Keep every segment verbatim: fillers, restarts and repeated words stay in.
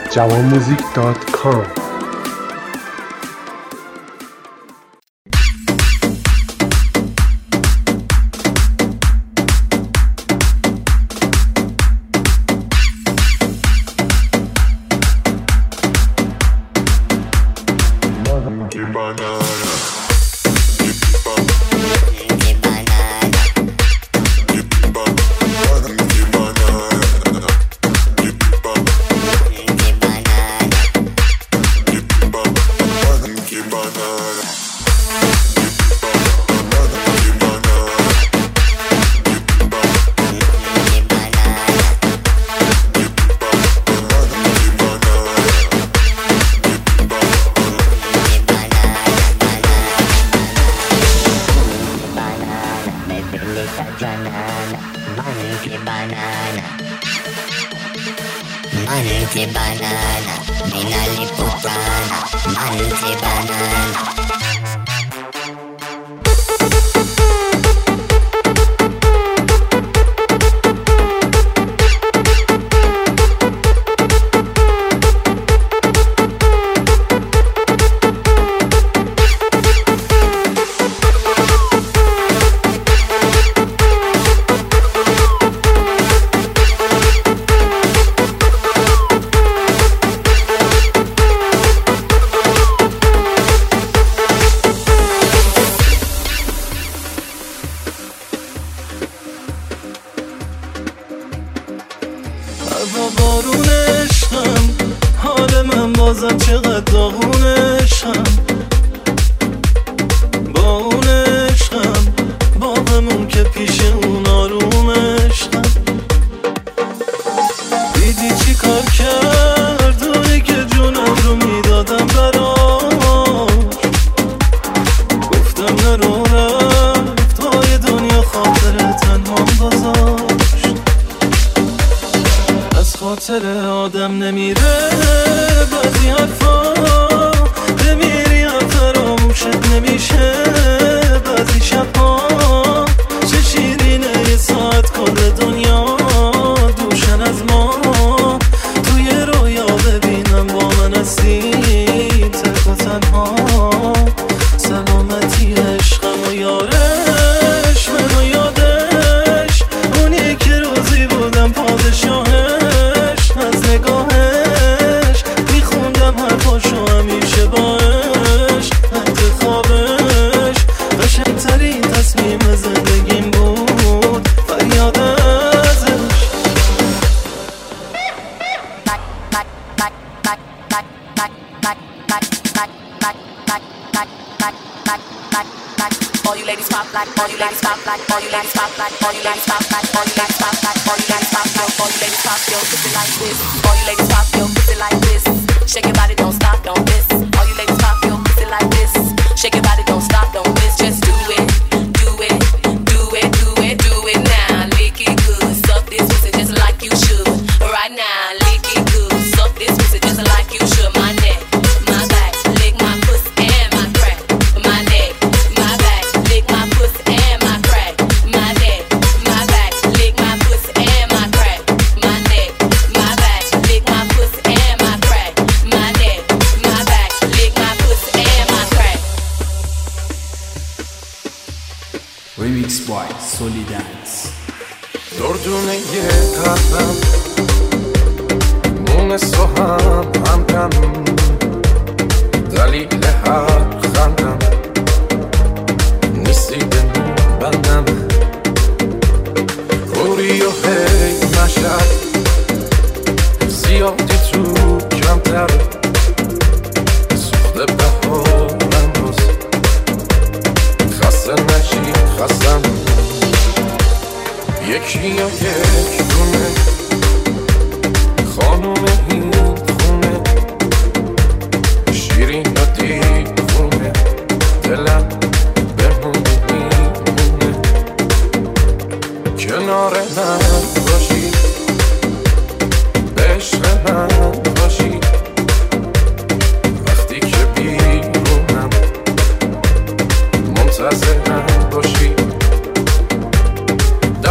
جوانموزیک دات کام.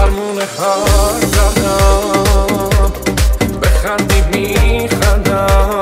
هر دردم بخندی میخندم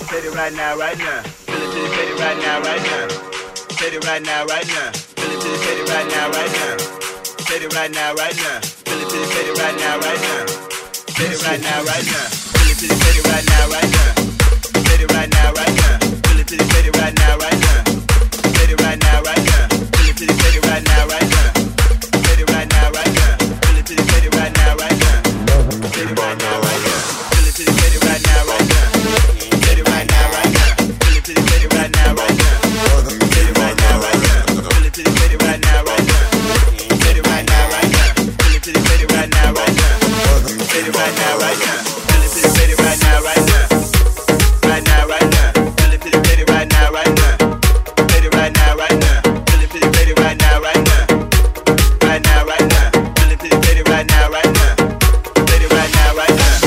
Set it right now, right now. Feel it till you set it right now, right now. Set it right now, right now. Feel it till you set it right now, right now. Set it right now, right now. Feel it till you set it right now, right now. Set it right now, right now. Feel it till you set it right now, right now. Set it right now, right now. Feel it till you set it right now, right now. Set it right now, right now. Feel it till you set it right now, right now. Set it right now, right now. Feel it till you set it right now, right now. Set it right now, right now. Feel it till you set it right now, right now. Set it right now, right now. Feel it till you set it right now, right now. Set it right now, right now. Feel it till you set it right now, right now. Set it right now, right now. Feel it till you set it right now, right now. Set it right now, right now. Feel it till you set it right now, right now. Right now, right now. Feel it till you set it right now, right now. Set it right now, right now. Feel it till you set it right now, right now. Right now, right now. Feel it till you set it right now, right now. Set it right now, right now.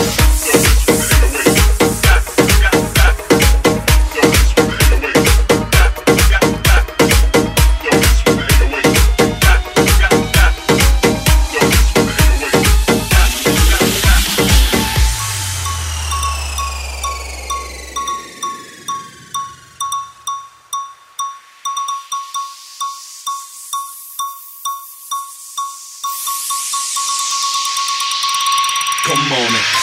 Come on it.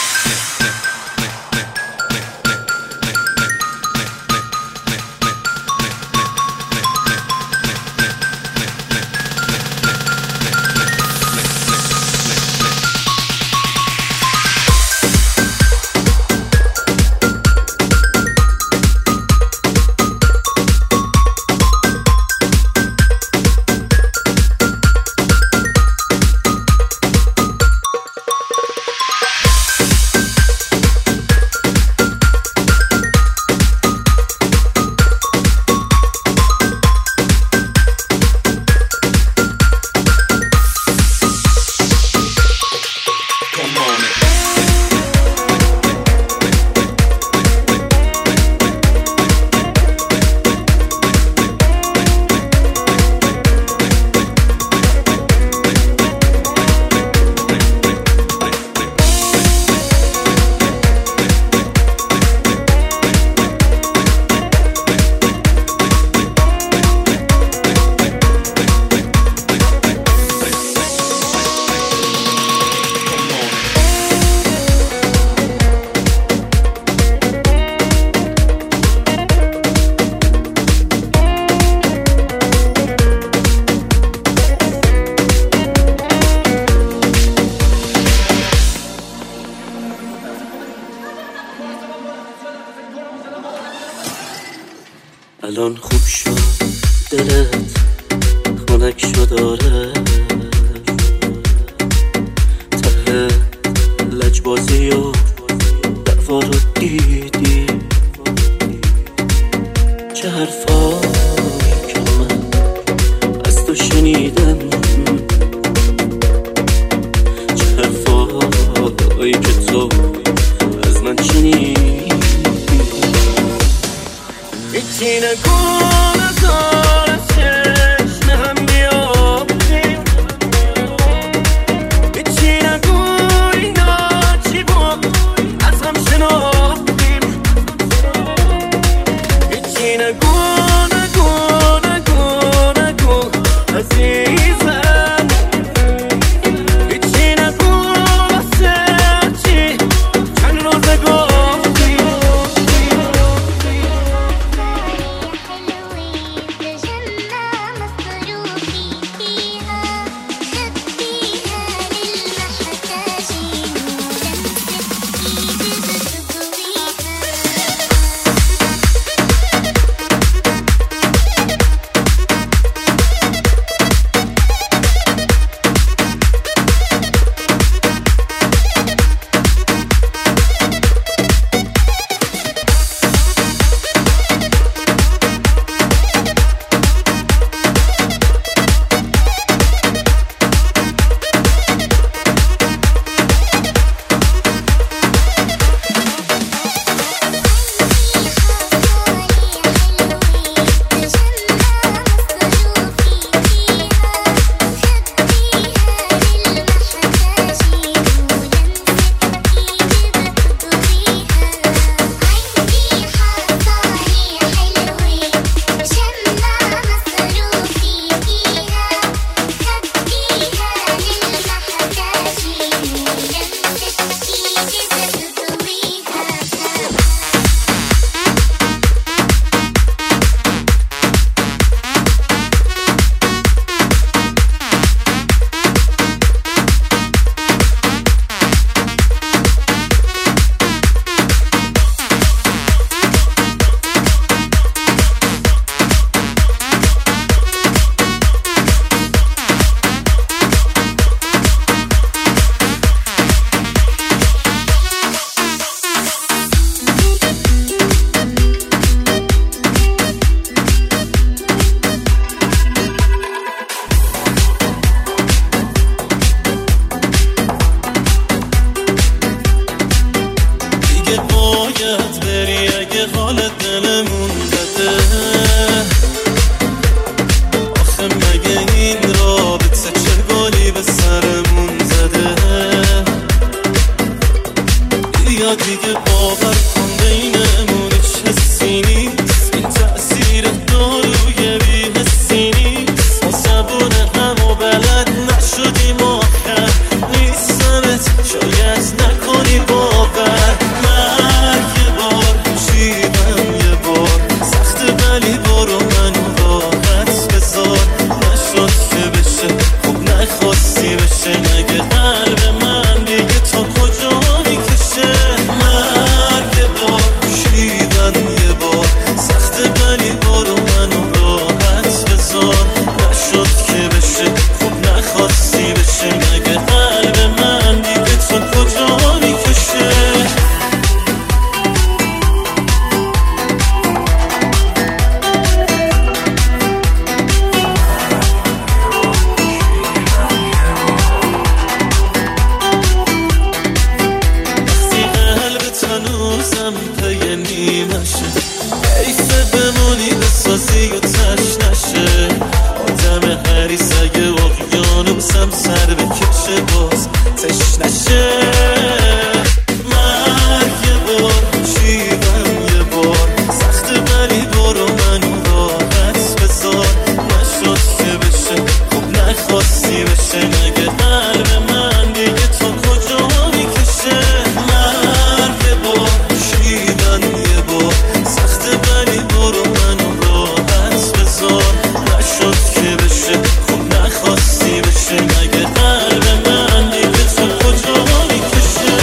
الان خوب شد دلت خنک شد آره ته لجبازی و دعوا رو دیدی چه حرفایی که من از تو شنیدم چه حرفایی که تو از من شنیدی هیچی نگو نزار از چشم هم بیابیم هیچی نگو اینا چی بود از هم شناختیم هیچی نگو نگو نگو نگو عزیزم هیچی نگو واسه چی چند روزه گفتی حیفه بمونی بسازی و تش نشه آدم حریص اگه اقیانوسم سر بکشه باز تش نشه مرگ یه بار شیون یه بار سخت ولی برو منو راحت بذار نشد که بشه خب نخواستی بشه مگه قلب من دیگه تا کجا میکشه مرگ یه بار شیون یه بار سخت ولی برو منو راحت بذار نشد که بشه خب نخواستی بشه مگه قلب من دیگه تا کجا میکشه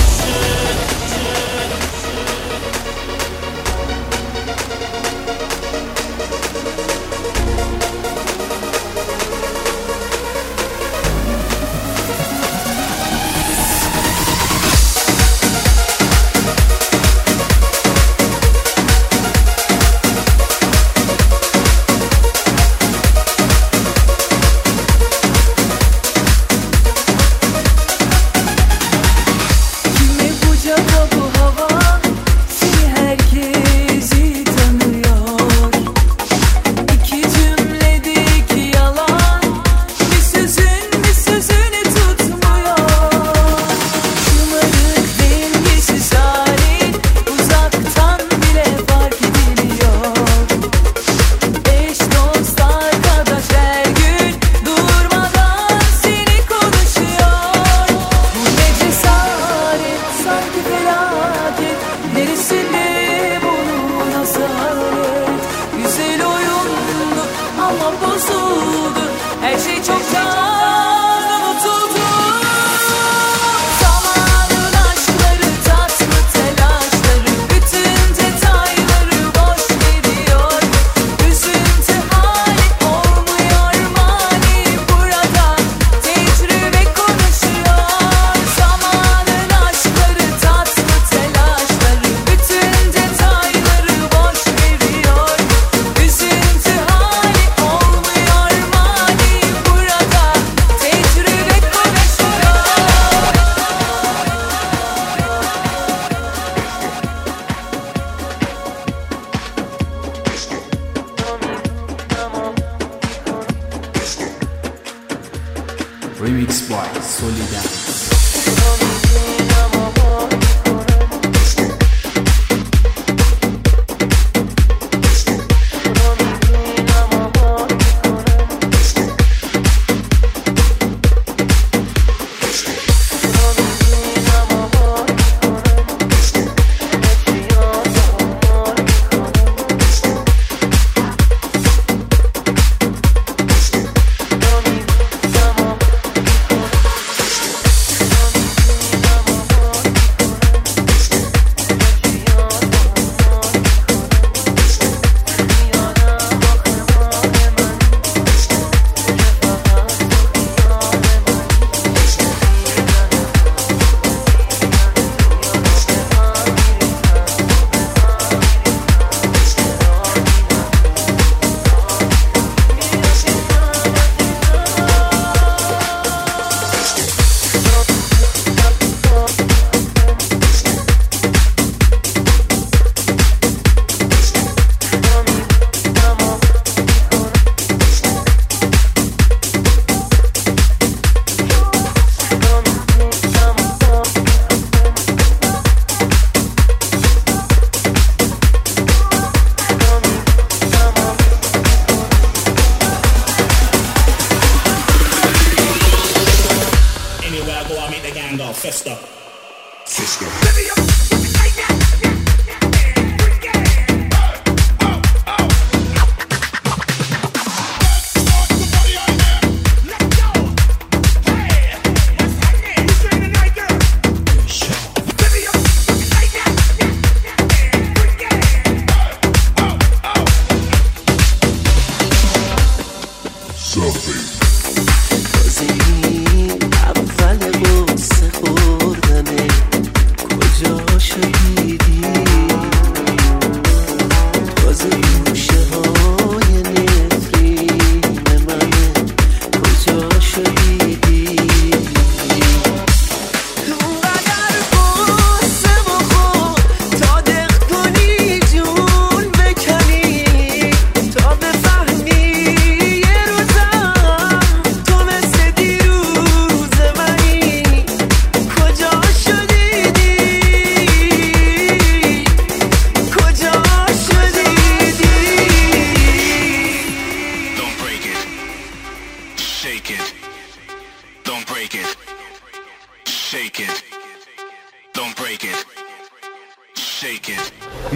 Remix by Solidance.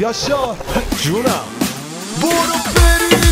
یاشار جونم برو بریم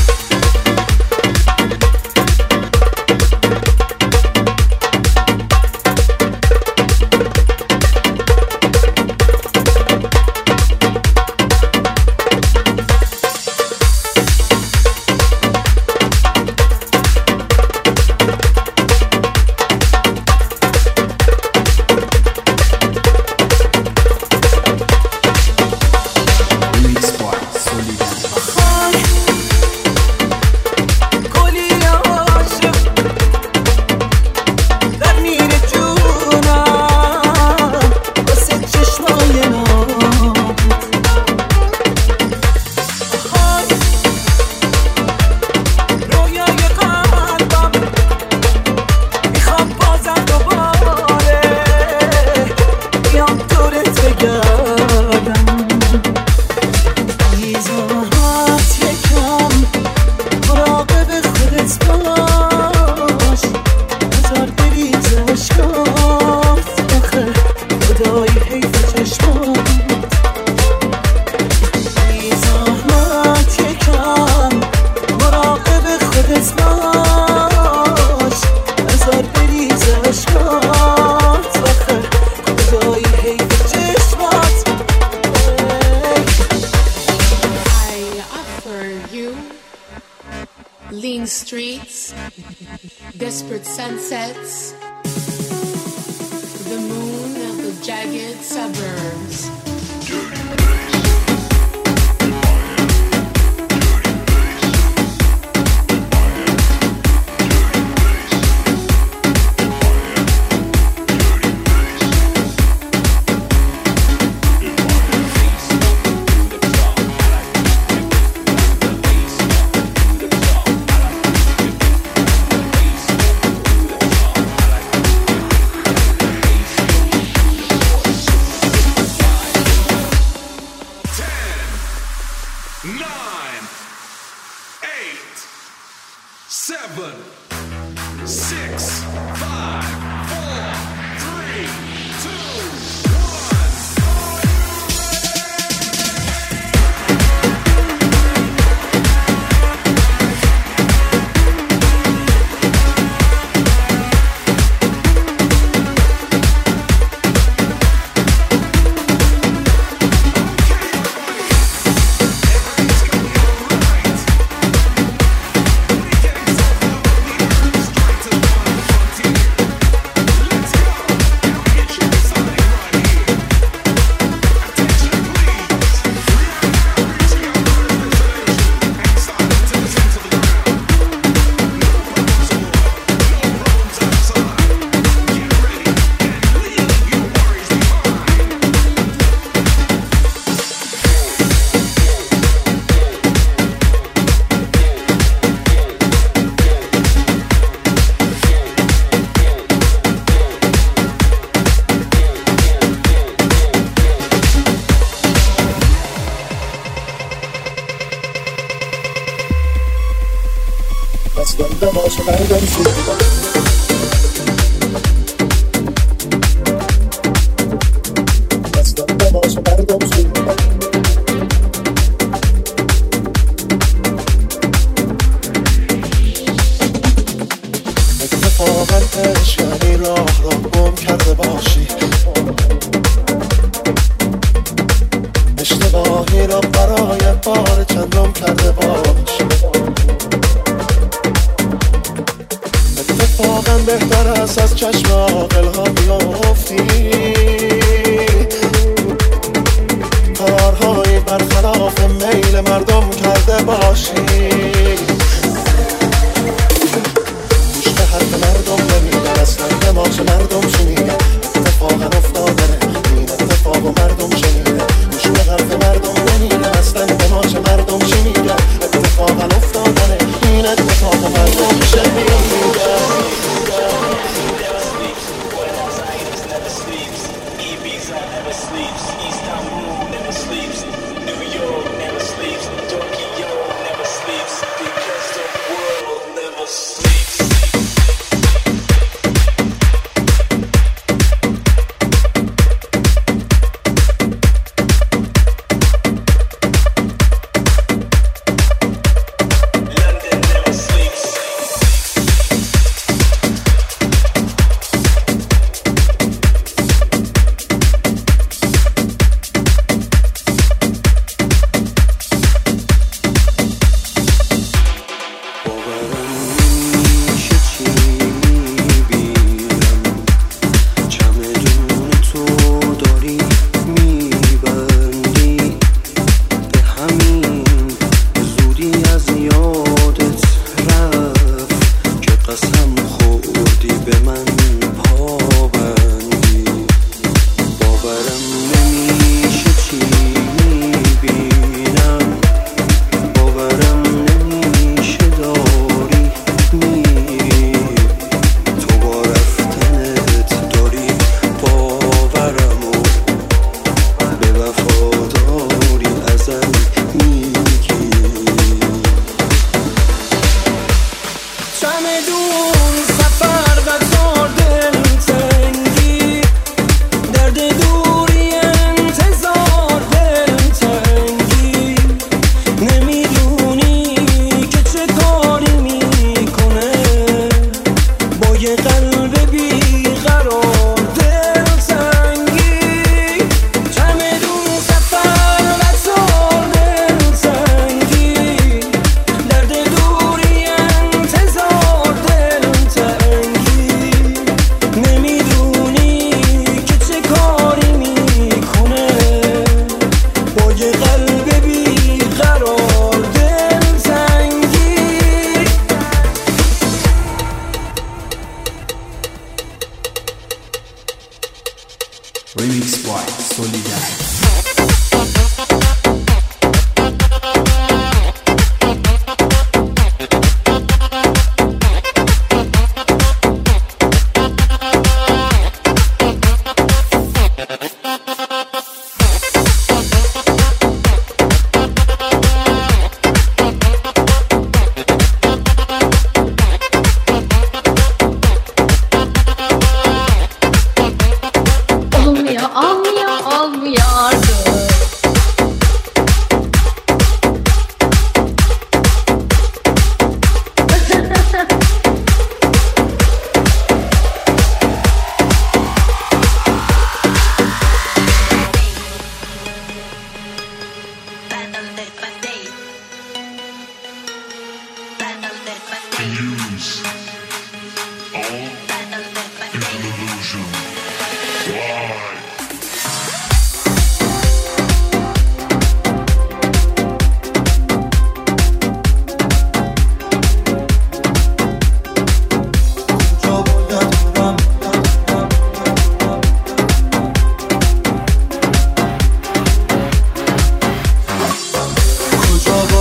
Lean streets, desperate sunsets, the moon of the jagged suburbs. Nine, eight, seven, six, five, four, three, two, one. Aslında başka nereden sürdü? Aslında başka nereden sürdü? اتفاقا عشقی راه را گم کرده باشی اشتباهی را برای بار چندم کرده باشی اتفاقا بهتر است از چشم عاقل‌ها بیافتی کارهایی برخلاف میل مردم کرده باشی گوش به حرف مردم نمیدن اصلا به ماچ مردم شنیدن اتفاقا افتادنه این اتفاق و مردم شنیدن گوش به حرف مردم نمیدن اصلا به ماچ مردم شنیدن اتفاقا افتادنه این اتفاق و مردم شنیدن Sleeps, Istanbul never sleeps, New York never sleeps, Tokyo never sleeps.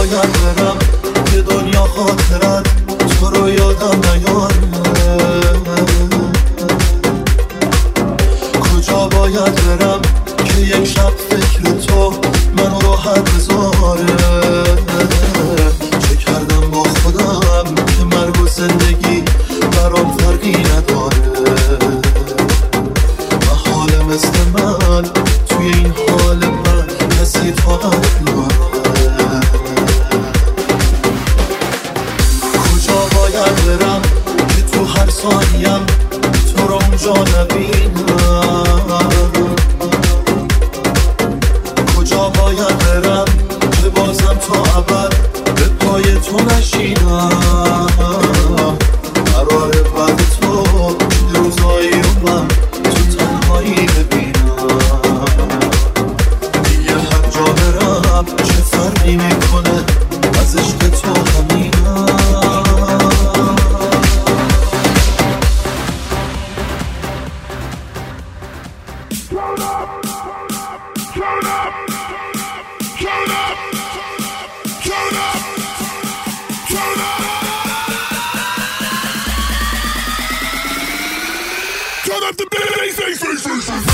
باید برم که دنیا خاطرت تو رو یادم نیاره؟ کجا باید برم که یک شب فکر تو منو راحت بذاره؟ چه کردم با خودم که مرگ و زندگی برام فرقی نداره؟ و حال مثل من توی این حال من کسی طاقت نداره. کجا باید برم که تو هر ثانیم تو رو اونجا نبینم؟ کجا باید برم که بازم تا ابد به پای تو نشینم؟ قراره بعد تو چه روزایی رو من تو تنهایی ببینم. دیگه هر جا برم چه فرقی میکنه از عشق تو همینم. Turn up the bass.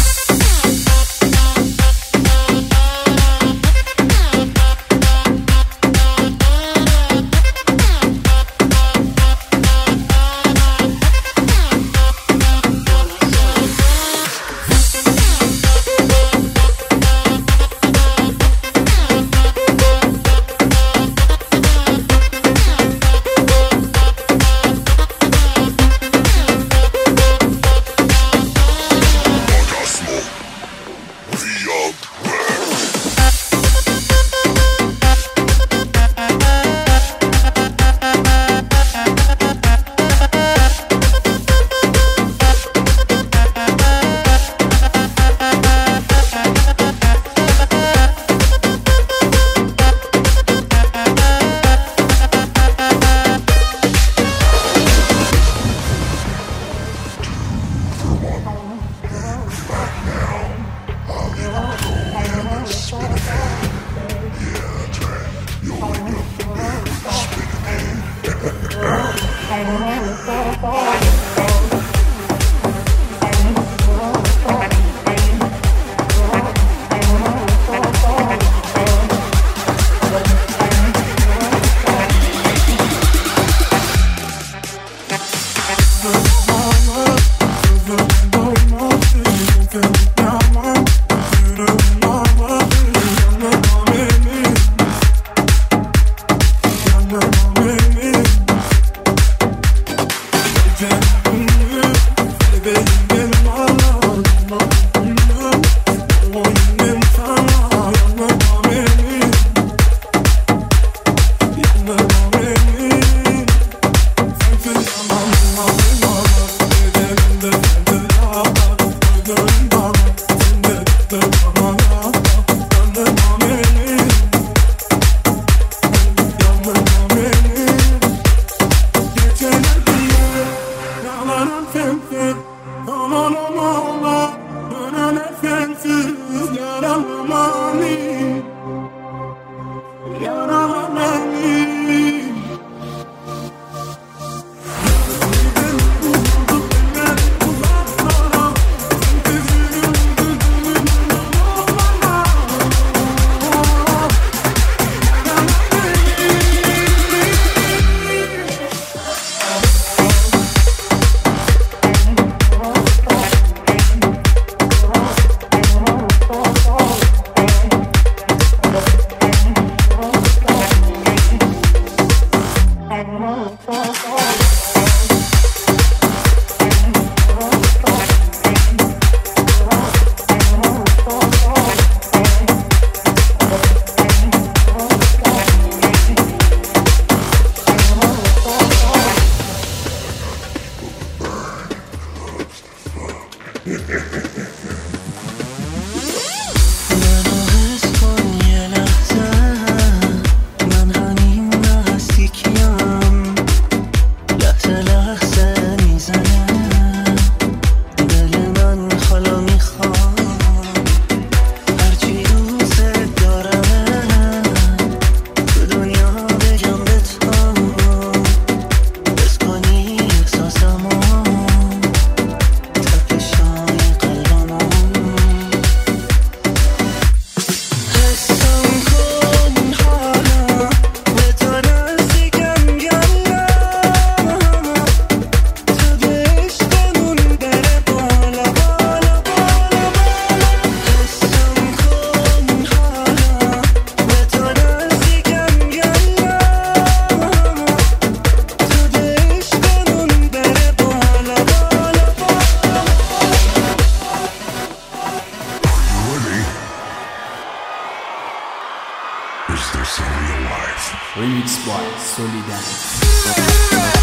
is this in real life? Remix by Solidance.